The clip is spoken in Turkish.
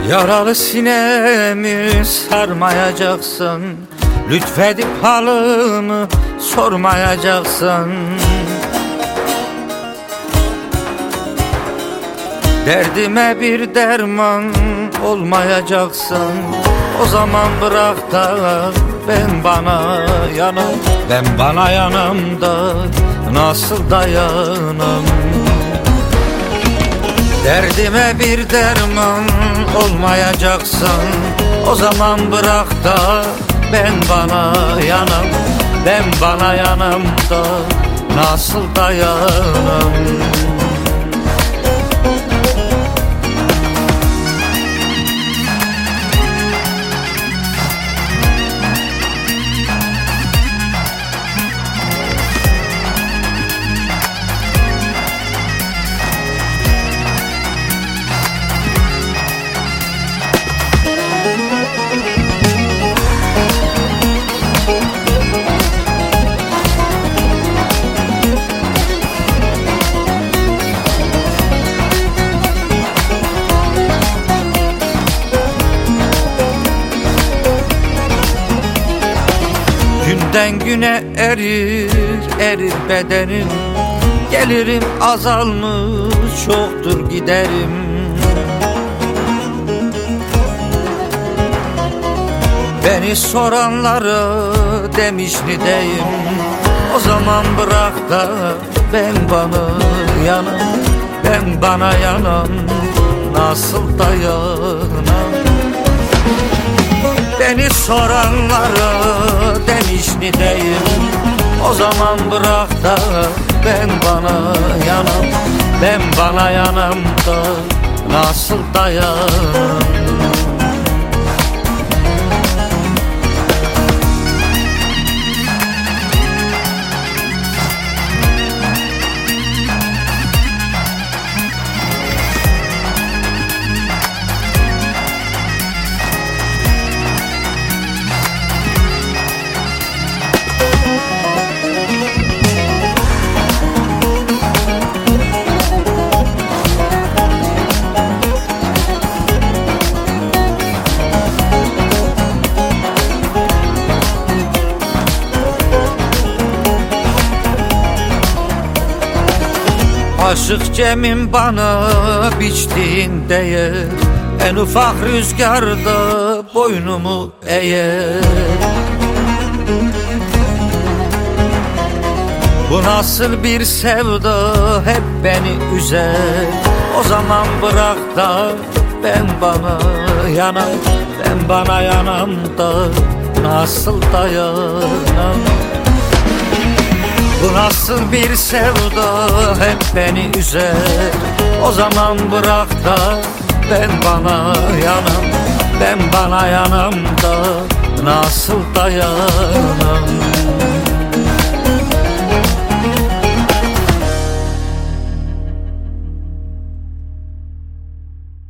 Yaralı sinemi sarmayacaksın, lütfedip halımı sormayacaksın. Derdime bir derman olmayacaksın. O zaman bırak da ben bana yanam, ben bana yanam da nasıl dayanam. Derdime bir derman olmayacaksın. O zaman bırak da ben bana yanam, ben bana yanam da nasıl dayanam. Günden güne erir, erir bedenim. Gelirim azalmış, çoktur giderim. Beni soranlara demiş nideyim. O zaman bırak da ben bana yanam, ben bana yanam, nasıl dayanam. Beni soranlara demiş nideyim. O zaman bırak da ben bana yanam, ben bana yanam da nasıl dayanam. Aşık Cem'in bana biçtiğin değer, en ufak rüzgarda boynumu eğer. Bu nasıl bir sevda, hep beni üzer. O zaman bırak da ben bana yanam, ben bana yanam da nasıl dayanam. Bu nasıl bir sevda, hep beni üzer. O zaman bırak da ben bana yanam, ben bana yanam da nasıl dayanam.